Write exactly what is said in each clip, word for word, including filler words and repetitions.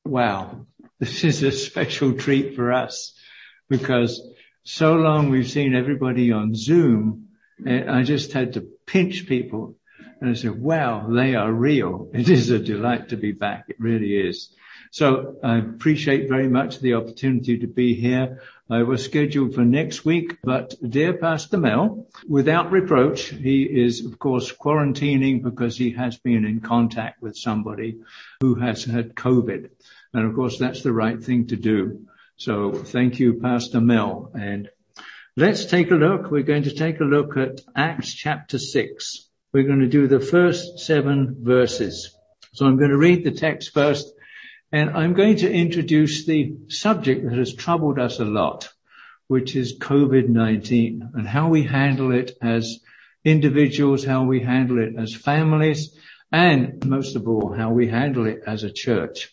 wow, this is a special treat for us because so long we've seen everybody on Zoom, and I just had to pinch people and I said, wow, they are real. It is a delight to be back. It really is. So I appreciate very much the opportunity to be here. I was scheduled for next week, but dear Pastor Mel, without reproach, he is, of course, quarantining because he has been in contact with somebody who has had COVID. And of course, that's the right thing to do. So thank you, Pastor Mel. And let's take a look. We're going to take a look at Acts chapter six. We're going to do the first seven verses. So I'm going to read the text first. And I'm going to introduce the subject that has troubled us a lot, which is COVID nineteen, and how we handle it as individuals, how we handle it as families, and most of all, how we handle it as a church.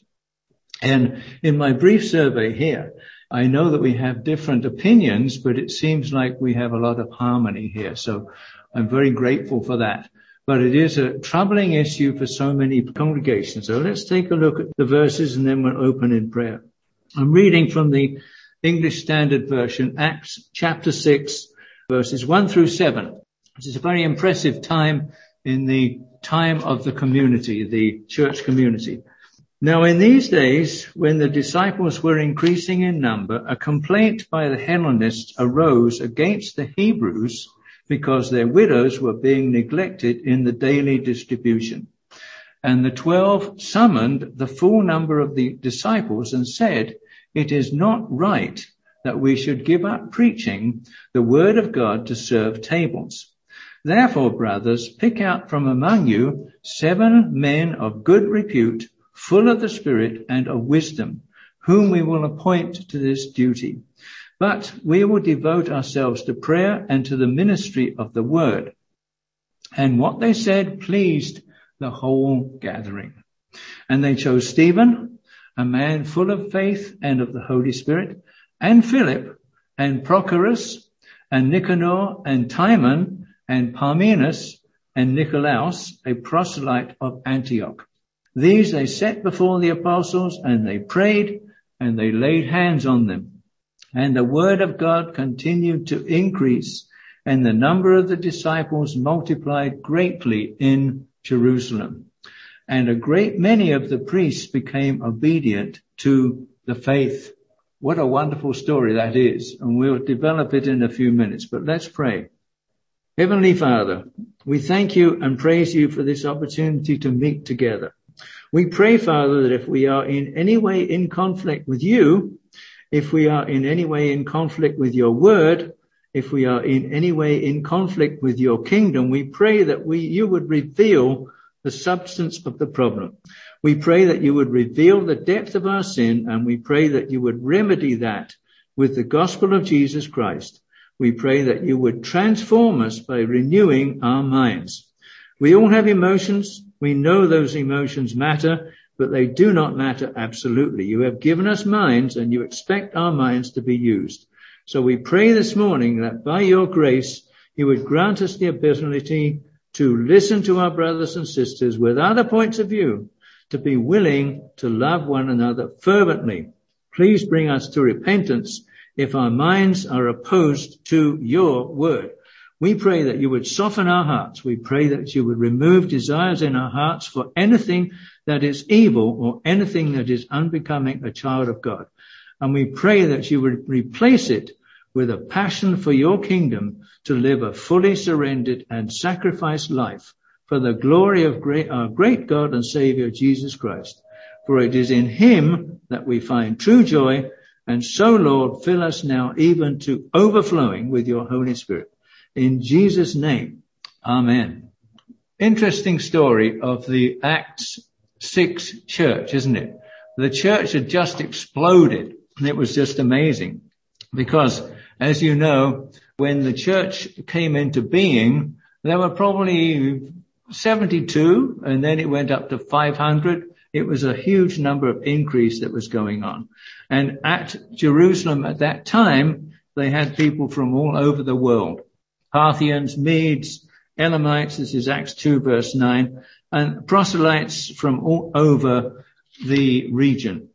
And in my brief survey here, I know that we have different opinions, but it seems like we have a lot of harmony here. So I'm very grateful for that. But it is a troubling issue for so many congregations. So let's take a look at the verses and then we'll open in prayer. I'm reading from the English Standard Version, Acts chapter six, verses one through seven. This is a very impressive time in the time of the community, the church community. Now in these days, when the disciples were increasing in number, a complaint by the Hellenists arose against the Hebrews because their widows were being neglected in the daily distribution. And the twelve summoned the full number of the disciples and said, it is not right that we should give up preaching the word of God to serve tables. Therefore, brothers, pick out from among you seven men of good repute, full of the Spirit and of wisdom, whom we will appoint to this duty. But we will devote ourselves to prayer and to the ministry of the word. And what they said pleased the whole gathering. And they chose Stephen, a man full of faith and of the Holy Spirit, and Philip, and Prochorus, and Nicanor, and Timon, and Parmenas, and Nicolaus, a proselyte of Antioch. These they set before the apostles, and they prayed, and they laid hands on them. And the word of God continued to increase, and the number of the disciples multiplied greatly in Jerusalem. And a great many of the priests became obedient to the faith. What a wonderful story that is, and we'll develop it in a few minutes, but let's pray. Heavenly Father, we thank you and praise you for this opportunity to meet together. We pray, Father, that if we are in any way in conflict with you, if we are in any way in conflict with your word, if we are in any way in conflict with your kingdom, we pray that we, you would reveal the substance of the problem. We pray that you would reveal the depth of our sin, and we pray that you would remedy that with the gospel of Jesus Christ. We pray that you would transform us by renewing our minds. We all have emotions. We know those emotions matter, but they do not matter absolutely. You have given us minds, and you expect our minds to be used. So we pray this morning that by your grace, you would grant us the ability to listen to our brothers and sisters with other points of view, to be willing to love one another fervently. Please bring us to repentance if our minds are opposed to your word. We pray that you would soften our hearts. We pray that you would remove desires in our hearts for anything that is evil or anything that is unbecoming a child of God. And we pray that you would replace it with a passion for your kingdom to live a fully surrendered and sacrificed life for the glory of great, our great God and Savior, Jesus Christ. For it is in him that we find true joy. And so, Lord, fill us now even to overflowing with your Holy Spirit. In Jesus' name, amen. Interesting story of the Acts six church, isn't it? The church had just exploded, and it was just amazing. Because, as you know, when the church came into being, there were probably seventy-two, and then it went up to five hundred. It was a huge number of increase that was going on. And at Jerusalem at that time, they had people from all over the world. Parthians, Medes, Elamites, this is Acts two verse nine, and proselytes from all over the region.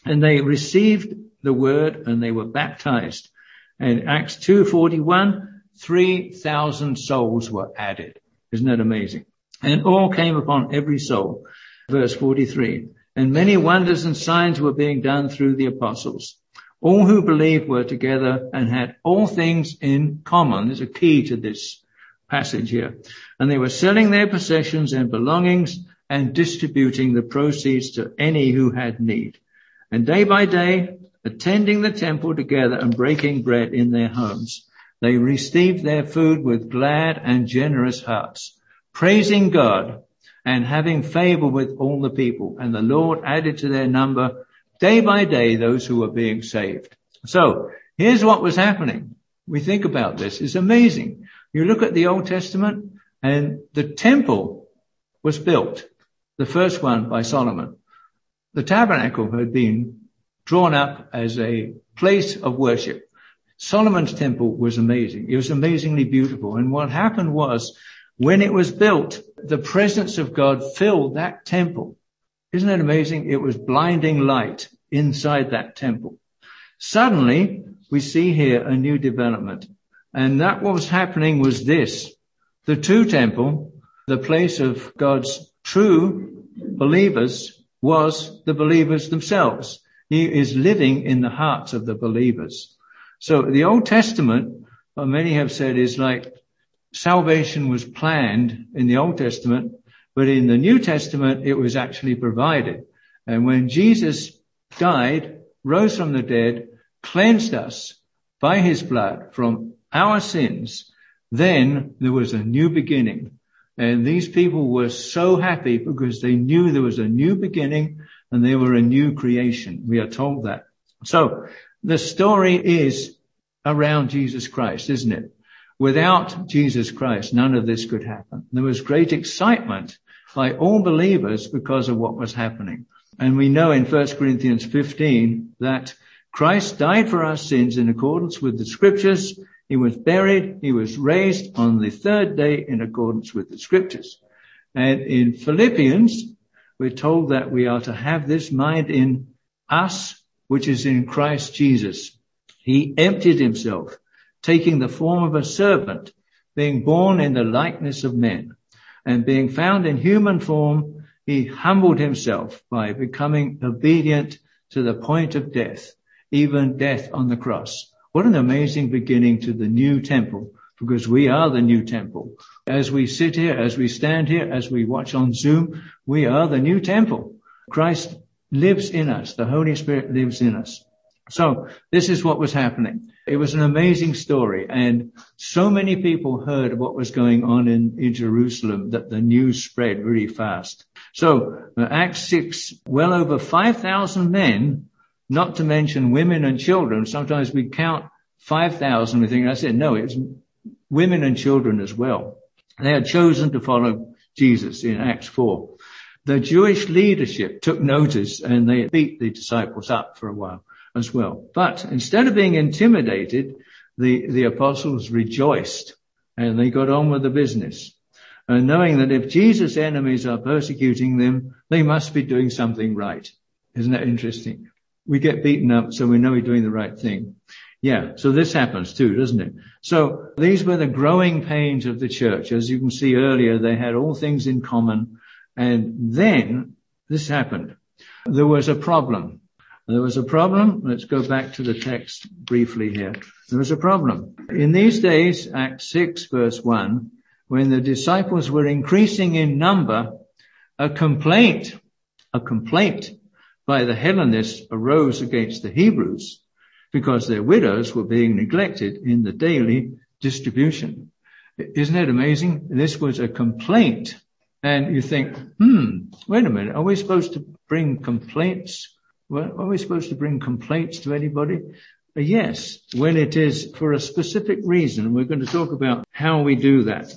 And they received the word and they were baptized. And Acts two forty-one, three thousand souls were added. Isn't that amazing? And all came upon every soul. Verse forty-three. And many wonders and signs were being done through the apostles. All who believed were together and had all things in common. There's a key to this passage here. And they were selling their possessions and belongings and distributing the proceeds to any who had need. And day by day, attending the temple together and breaking bread in their homes, they received their food with glad and generous hearts, praising God and having favor with all the people. And the Lord added to their number day by day those who were being saved. So here's what was happening. We think about this. It's amazing. You look at the Old Testament and the temple was built, the first one by Solomon. The tabernacle had been drawn up as a place of worship. Solomon's temple was amazing. It was amazingly beautiful. And what happened was, when it was built, the presence of God filled that temple. Isn't that amazing? It was blinding light inside that temple. Suddenly, we see here a new development. And that what was happening was this. The true temple, the place of God's true believers, was the believers themselves. He is living in the hearts of the believers. So the Old Testament, well, many have said, is like salvation was planned in the Old Testament, but in the New Testament, it was actually provided. And when Jesus died, rose from the dead, cleansed us by his blood from our sins, then there was a new beginning. And these people were so happy because they knew there was a new beginning and they were a new creation. We are told that. So the story is around Jesus Christ, isn't it? Without Jesus Christ, none of this could happen. There was great excitement by all believers because of what was happening. And we know in First Corinthians fifteen that Christ died for our sins in accordance with the scriptures. He was buried. He was raised on the third day in accordance with the scriptures. And in Philippians, we're told that we are to have this mind in us, which is in Christ Jesus. He emptied himself, taking the form of a servant, being born in the likeness of men, and being found in human form, he humbled himself by becoming obedient to the point of death, even death on the cross. What an amazing beginning to the new temple, because we are the new temple. As we sit here, as we stand here, as we watch on Zoom, we are the new temple. Christ lives in us. The Holy Spirit lives in us. So this is what was happening. It was an amazing story, and so many people heard what was going on in, in Jerusalem that the news spread really fast. So uh, Acts six, well over five thousand men, not to mention women and children. Sometimes we count five thousand. We think, I said, no, it's women and children as well. They had chosen to follow Jesus in Acts four. The Jewish leadership took notice and they beat the disciples up for a while as well. But instead of being intimidated, the, the apostles rejoiced and they got on with the business. And knowing that if Jesus' enemies are persecuting them, they must be doing something right. Isn't that interesting? We get beaten up, so we know we're doing the right thing. Yeah, so this happens too, doesn't it? So these were the growing pains of the church. As you can see earlier, they had all things in common. And then this happened. There was a problem. There was a problem. Let's go back to the text briefly here. There was a problem. In these days, Acts six, verse one, when the disciples were increasing in number, a complaint, a complaint by the Hellenists arose against the Hebrews because their widows were being neglected in the daily distribution. Isn't it amazing? This was a complaint. And you think, hmm, wait a minute, are we supposed to bring complaints? Well, are we supposed to bring complaints to anybody? Yes, when it is for a specific reason. We're going to talk about how we do that.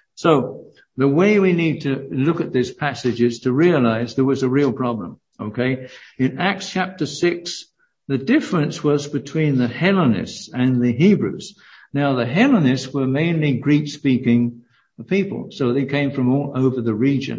So the way we need to look at this passage is to realize there was a real problem. Okay. In Acts chapter six, the difference was between the Hellenists and the Hebrews. Now the Hellenists were mainly Greek speaking people. So they came from all over the region.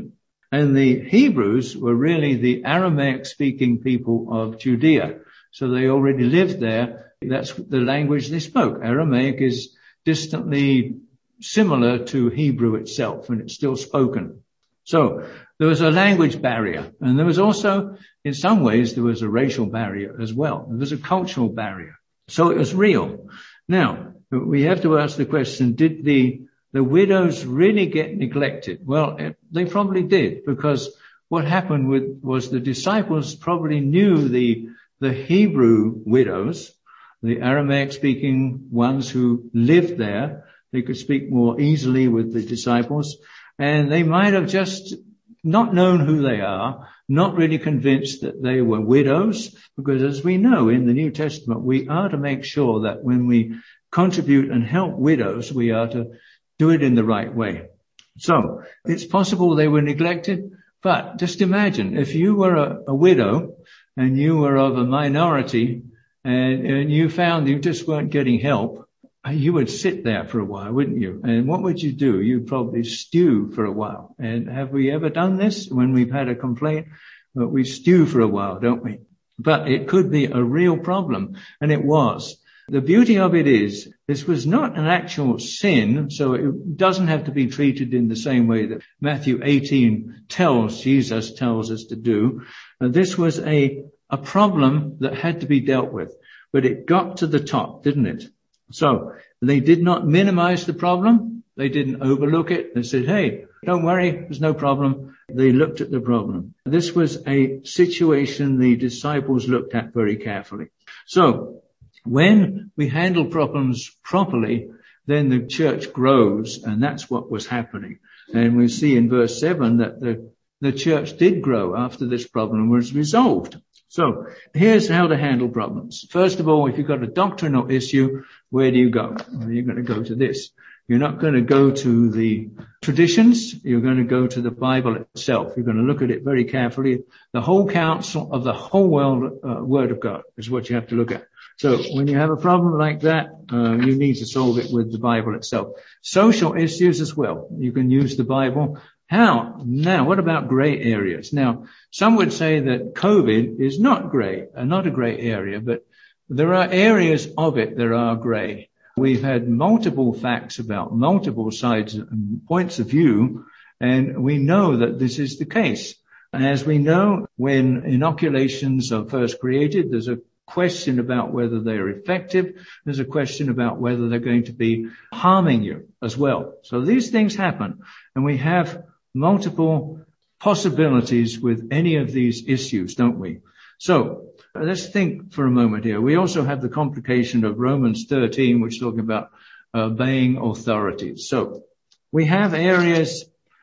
And the Hebrews were really the Aramaic-speaking people of Judea. So they already lived there. That's the language they spoke. Aramaic is distantly similar to Hebrew itself, and it's still spoken. So there was a language barrier, and there was also, in some ways, there was a racial barrier as well. There was a cultural barrier. So it was real. Now, we have to ask the question, did the the widows really get neglected? Well, they probably did, because what happened with, was the disciples probably knew the the Hebrew widows, the Aramaic-speaking ones who lived there. They could speak more easily with the disciples, and they might have just not known who they are, not really convinced that they were widows, because as we know in the New Testament, we are to make sure that when we contribute and help widows, we are to do it in the right way. So it's possible they were neglected, but just imagine if you were a, a widow and you were of a minority and, and you found you just weren't getting help, you would sit there for a while, wouldn't you? And what would you do? You'd probably stew for a while. And have we ever done this when we've had a complaint? Well, we stew for a while, don't we? But it could be a real problem, and it was. The beauty of it is, this was not an actual sin, so it doesn't have to be treated in the same way that Matthew eighteen tells, Jesus tells us to do. Uh, this was a, a problem that had to be dealt with, but it got to the top, didn't it? So they did not minimize the problem. They didn't overlook it. They said, hey, don't worry, there's no problem. They looked at the problem. This was a situation the disciples looked at very carefully. So when we handle problems properly, then the church grows, and that's what was happening. And we see in verse seven that the, the church did grow after this problem was resolved. So here's how to handle problems. First of all, if you've got a doctrinal issue, where do you go? Well, you're going to go to this. You're not going to go to the traditions. You're going to go to the Bible itself. You're going to look at it very carefully. The whole counsel of the whole world, uh, Word of God is what you have to look at. So when you have a problem like that, uh, you need to solve it with the Bible itself. Social issues as well. You can use the Bible. How? Now, what about gray areas? Now, some would say that COVID is not gray, uh, not a gray area, but there are areas of it that are gray. We've had multiple facts about multiple sides and points of view, and we know that this is the case. And as we know, when inoculations are first created, there's a question about whether they're effective. There's a question about whether they're going to be harming you as well. So these things happen, and we have multiple possibilities with any of these issues, don't we? So let's think for a moment here. We also have the complication of Romans thirteen, which is talking about obeying authorities. So we have areas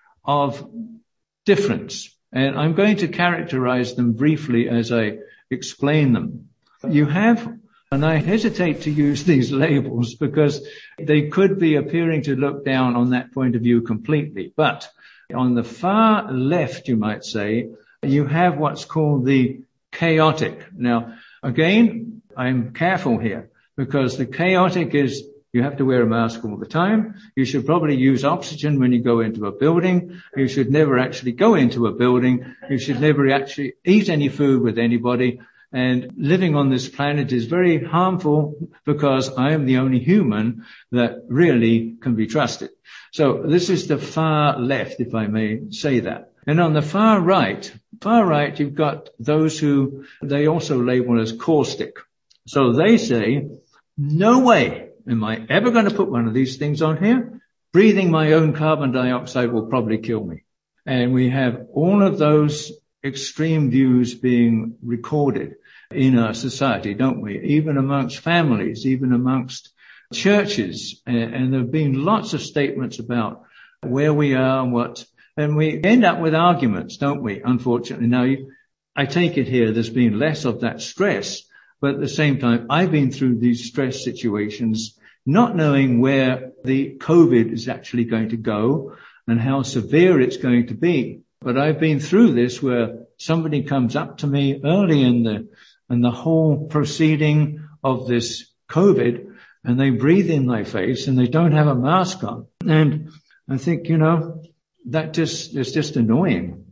of difference, and I'm going to characterize them briefly as I explain them. You have, and I hesitate to use these labels because they could be appearing to look down on that point of view completely. But on the far left, you might say, you have what's called the chaotic. Now, again, I'm careful here because the chaotic is you have to wear a mask all the time. You should probably use oxygen when you go into a building. You should never actually go into a building. You should never actually eat any food with anybody. And living on this planet is very harmful because I am the only human that really can be trusted. So this is the far left, if I may say that. And on the far right, far right, you've got those who they also label as caustic. So they say, no way am I ever going to put one of these things on here. Breathing my own carbon dioxide will probably kill me. And we have all of those extreme views being recorded in our society, don't we? Even amongst families, even amongst churches. And there have been lots of statements about where we are and what, and we end up with arguments, don't we? Unfortunately. Now, you, I take it here there's been less of that stress, but at the same time, I've been through these stress situations, not knowing where the COVID is actually going to go and how severe it's going to be. But I've been through this where somebody comes up to me early in the in the whole proceeding of this COVID, and they breathe in my face and they don't have a mask on. And I think, you know, that just is just annoying.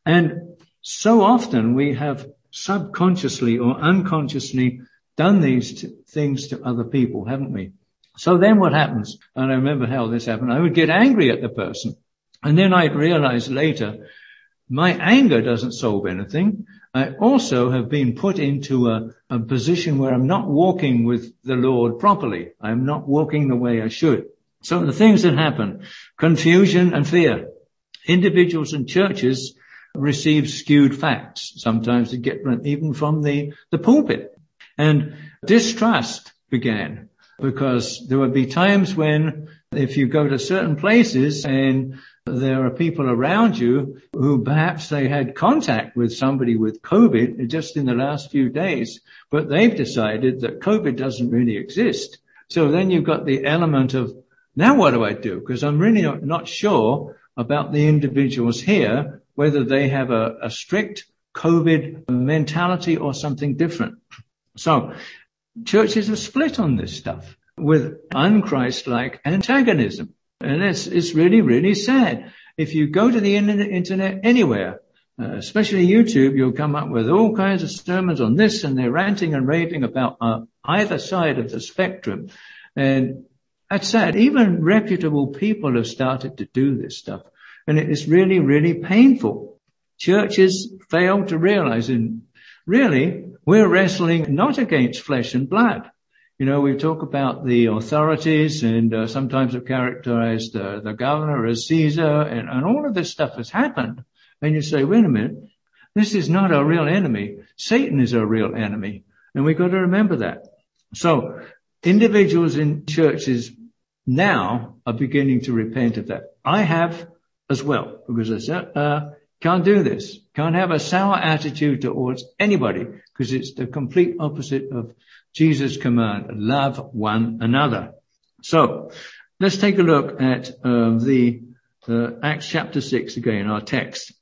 And so often we have subconsciously or unconsciously done these t- things to other people, haven't we? So then what happens? And I remember how this happened. I would get angry at the person. And then I'd realize later, my anger doesn't solve anything. I also have been put into a, a position where I'm not walking with the Lord properly. I'm not walking the way I should. So the things that happen, confusion and fear. Individuals and churches receive skewed facts. Sometimes they get even from the, the pulpit. And distrust began because there would be times when if you go to certain places and there are people around you who perhaps they had contact with somebody with COVID just in the last few days, but they've decided that COVID doesn't really exist. So then you've got the element of, now what do I do? Because I'm really not sure about the individuals here, whether they have a, a strict COVID mentality or something different. So churches are split on this stuff with unchrist-like antagonism. And it's, it's really, really sad. If you go to the internet anywhere, uh, especially YouTube, you'll come up with all kinds of sermons on this, and they're ranting and raving about uh, either side of the spectrum. And that's sad. Even reputable people have started to do this stuff. And it is really, really painful. Churches fail to realize, and really, we're wrestling not against flesh and blood. You know, we talk about the authorities and uh, sometimes have characterized uh, the governor as Caesar, and, and all of this stuff has happened. And you say, wait a minute, this is not our real enemy. Satan is our real enemy. And we've got to remember that. So individuals in churches now are beginning to repent of that. I have as well, because I said, uh, can't do this. Can't have a sour attitude towards anybody, because it's the complete opposite of Jesus' command, love one another. So let's take a look at uh, the uh, Acts chapter six again, our text.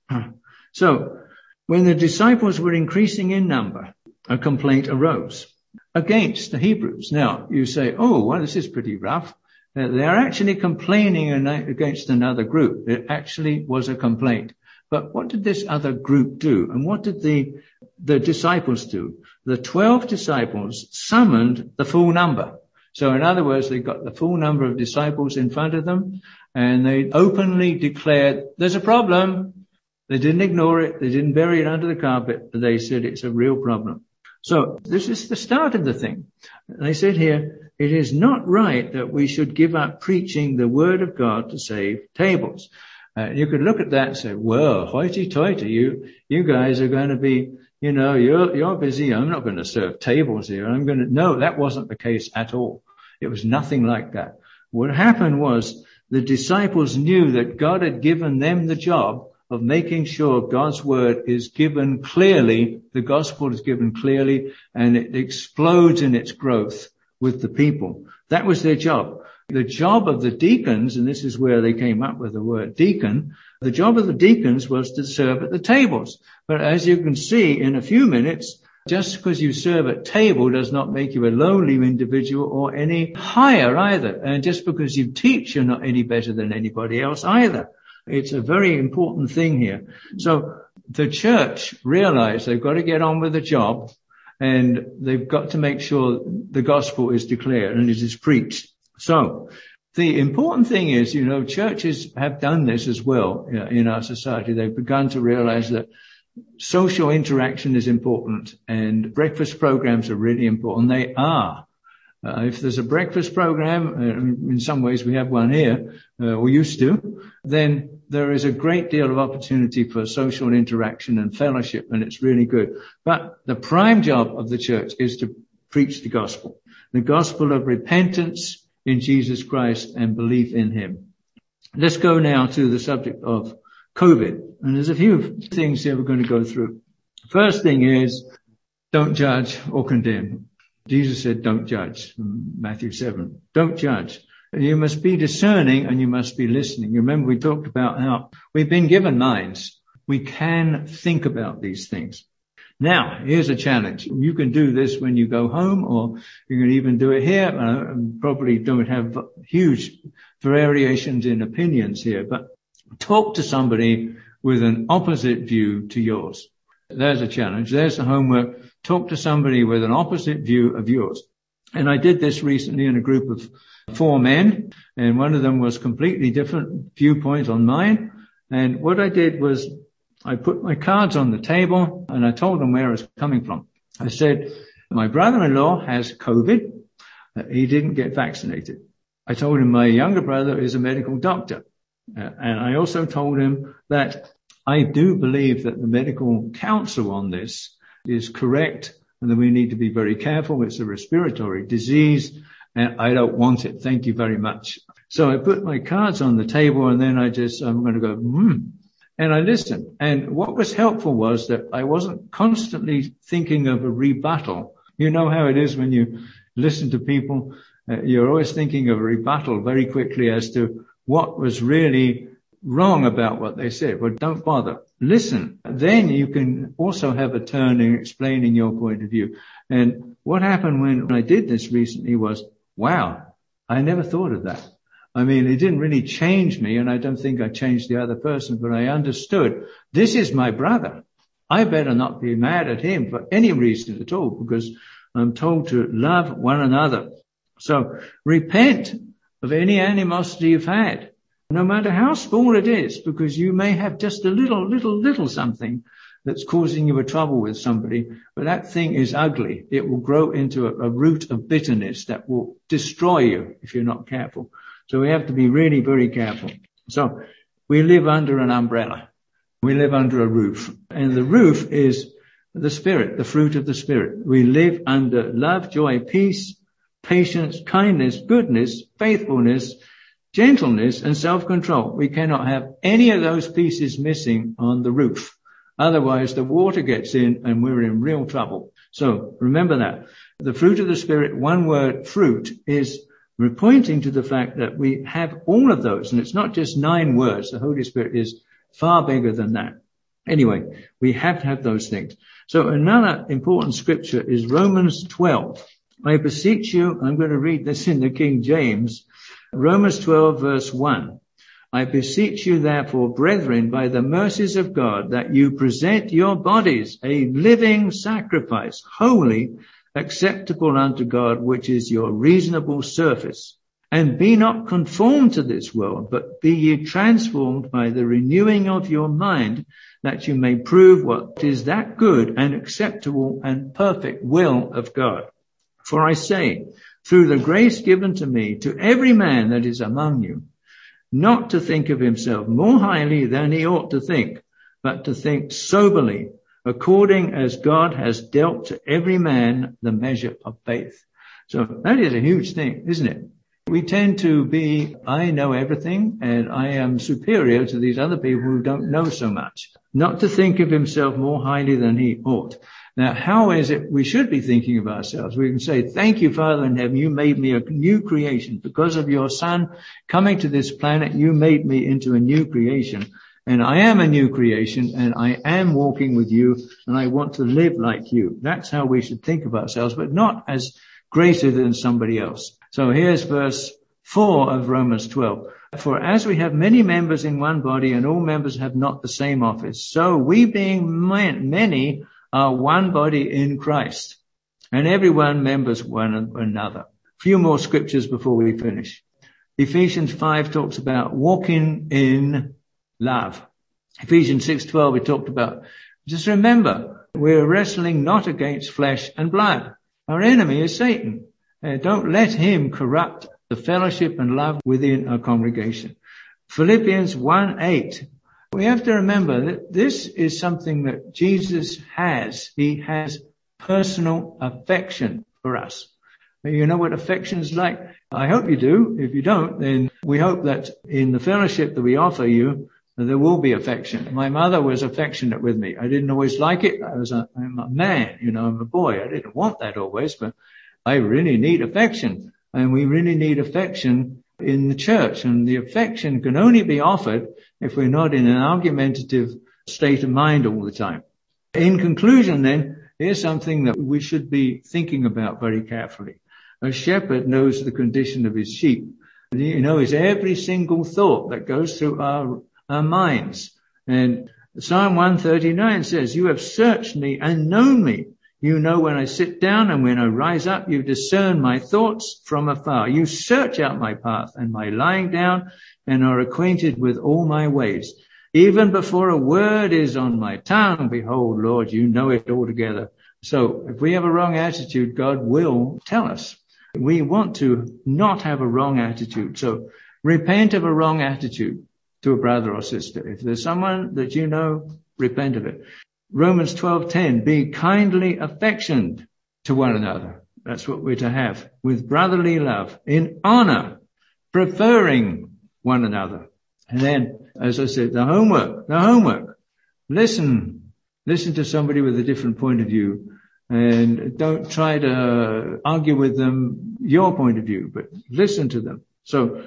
So when the disciples were increasing in number, a complaint arose against the Hebrews. Now you say, oh, well, this is pretty rough. Uh, they're actually complaining against another group. It actually was a complaint. But what did this other group do? And what did the, the disciples do? The twelve disciples summoned the full number. So in other words, they got the full number of disciples in front of them, and they openly declared, there's a problem. They didn't ignore it. They didn't bury it under the carpet. They said it's a real problem. So this is the start of the thing. They said here, it is not right that we should give up preaching the word of God to save tables. Uh, you could look at that and say, well, hoity-toity, you, you guys are going to be, you know, you're, you're busy. I'm not going to serve tables here. I'm going to, no, that wasn't the case at all. It was nothing like that. What happened was the disciples knew that God had given them the job of making sure God's word is given clearly, the gospel is given clearly, and it explodes in its growth with the people. That was their job. The job of the deacons, and this is where they came up with the word deacon, the job of the deacons was to serve at the tables. But as you can see in a few minutes, just because you serve at table does not make you a lowly individual or any higher either. And just because you teach, you're not any better than anybody else either. It's a very important thing here. So the church realized they've got to get on with the job, and they've got to make sure the gospel is declared and it is preached. So the important thing is, you know, churches have done this as well in our society. They've begun to realize that social interaction is important, and breakfast programs are really important. They are. Uh, if there's a breakfast program, uh, in some ways we have one here, uh, we used to, then there is a great deal of opportunity for social interaction and fellowship, and it's really good. But the prime job of the church is to preach the gospel, the gospel of repentance in Jesus Christ and belief in him. Let's go now to the subject of COVID. And there's a few things here we're going to go through. First thing is, don't judge or condemn. Jesus said, don't judge, Matthew seven. Don't judge. You must be discerning and you must be listening. You remember we talked about how we've been given minds. We can think about these things. Now, here's a challenge. You can do this when you go home, or you can even do it here. Uh, probably don't have huge variations in opinions here, but talk to somebody with an opposite view to yours. There's a challenge. There's the homework. Talk to somebody with an opposite view of yours. And I did this recently in a group of four men, and one of them was completely different viewpoint on mine. And what I did was I put my cards on the table and I told them where I was coming from. I said, my brother-in-law has COVID. He didn't get vaccinated. I told him my younger brother is a medical doctor. Uh, and I also told him that I do believe that the medical counsel on this is correct and that we need to be very careful. It's a respiratory disease and I don't want it. Thank you very much. So I put my cards on the table and then I just, I'm going to go, hmm. And I listened. And what was helpful was that I wasn't constantly thinking of a rebuttal. You know how it is when you listen to people, uh, you're always thinking of a rebuttal very quickly as to what was really wrong about what they said. Well, don't bother. Listen. Then you can also have a turn in explaining your point of view. And what happened when I did this recently was, wow, I never thought of that. I mean, it didn't really change me, and I don't think I changed the other person, but I understood this is my brother. I better not be mad at him for any reason at all, because I'm told to love one another. So repent of any animosity you've had, no matter how small it is, because you may have just a little, little, little something that's causing you a trouble with somebody, but that thing is ugly. It will grow into a, a root of bitterness that will destroy you if you're not careful. So we have to be really very careful. So we live under an umbrella. We live under a roof. And the roof is the Spirit, the fruit of the Spirit. We live under love, joy, peace, patience, kindness, goodness, faithfulness, gentleness, and self-control. We cannot have any of those pieces missing on the roof. Otherwise, the water gets in and we're in real trouble. So remember that. The fruit of the Spirit, one word, fruit, is we're pointing to the fact that we have all of those. And it's not just nine words. The Holy Spirit is far bigger than that. Anyway, we have to have those things. So another important scripture is Romans twelve. I beseech you, I'm going to read this in the King James. Romans twelve verse one. I beseech you therefore, brethren, by the mercies of God, that you present your bodies a living sacrifice, holy, acceptable unto God, which is your reasonable service. And be not conformed to this world, but be ye transformed by the renewing of your mind, that you may prove what is that good and acceptable and perfect will of God. For I say, through the grace given to me, to every man that is among you, not to think of himself more highly than he ought to think, but to think soberly, according as God has dealt to every man the measure of faith. So that is a huge thing, isn't it? We tend to be, I know everything and I am superior to these other people who don't know so much. Not to think of himself more highly than he ought. Now, how is it we should be thinking of ourselves? We can say, thank you, Father in heaven, you made me a new creation. Because of your Son coming to this planet, you made me into a new creation. And I am a new creation, and I am walking with you, and I want to live like you. That's how we should think of ourselves, but not as greater than somebody else. So here's verse four of Romans twelve. For as we have many members in one body, and all members have not the same office, so we being many are one body in Christ, and everyone members one another. A few more scriptures before we finish. Ephesians five talks about walking in love. Ephesians six twelve, we talked about, just remember, we're wrestling not against flesh and blood. Our enemy is Satan. Uh, don't let him corrupt the fellowship and love within our congregation. Philippians one eight. We have to remember that this is something that Jesus has. He has personal affection for us. You know what affection is like? I hope you do. If you don't, then we hope that in the fellowship that we offer you, there will be affection. My mother was affectionate with me. I didn't always like it. I was a, I'm a man, you know, I'm a boy. I didn't want that always, but I really need affection. And we really need affection in the church. And the affection can only be offered if we're not in an argumentative state of mind all the time. In conclusion, then, here's something that we should be thinking about very carefully. A shepherd knows the condition of his sheep. He knows every single thought that goes through our, our minds. And Psalm one thirty-nine says, you have searched me and known me. You know when I sit down and when I rise up, you discern my thoughts from afar. You search out my path and my lying down and are acquainted with all my ways. Even before a word is on my tongue, behold, Lord, you know it altogether. So if we have a wrong attitude, God will tell us. We want to not have a wrong attitude. So repent of a wrong attitude to a brother or sister. If there's someone that you know, repent of it. Romans twelve ten, be kindly affectioned to one another. That's what we're to have, with brotherly love, in honor, preferring one another. And then, as I said, the homework, the homework. Listen, listen to somebody with a different point of view, and don't try to argue with them your point of view, but listen to them. So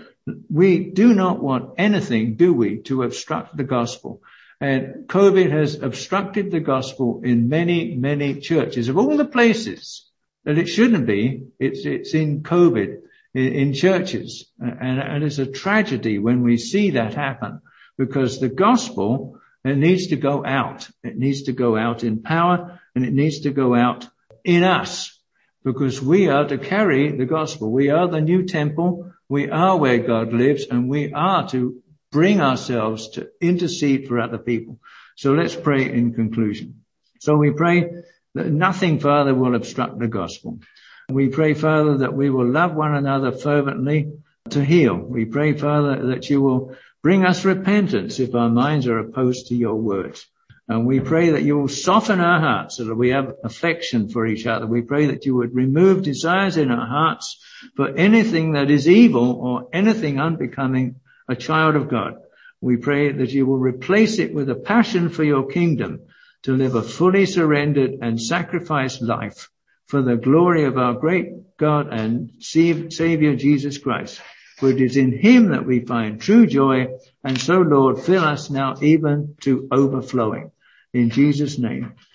we do not want anything, do we, to obstruct the gospel. And COVID has obstructed the gospel in many, many churches. Of all the places that it shouldn't be, it's, it's in COVID, in, in churches. And, and it's a tragedy when we see that happen, because the gospel, it needs to go out. It needs to go out in power, and it needs to go out in us, because we are to carry the gospel. We are the new temple. We are where God lives, and we are to bring ourselves to intercede for other people. So let's pray in conclusion. So we pray that nothing, Father, will obstruct the gospel. We pray, Father, that we will love one another fervently to heal. We pray, Father, that you will bring us repentance if our minds are opposed to your words. And we pray that you will soften our hearts so that we have affection for each other. We pray that you would remove desires in our hearts for anything that is evil or anything unbecoming a child of God. We pray that you will replace it with a passion for your kingdom, to live a fully surrendered and sacrificed life for the glory of our great God and Savior Jesus Christ. For it is in him that we find true joy. And so, Lord, fill us now even to overflowing. In Jesus' name.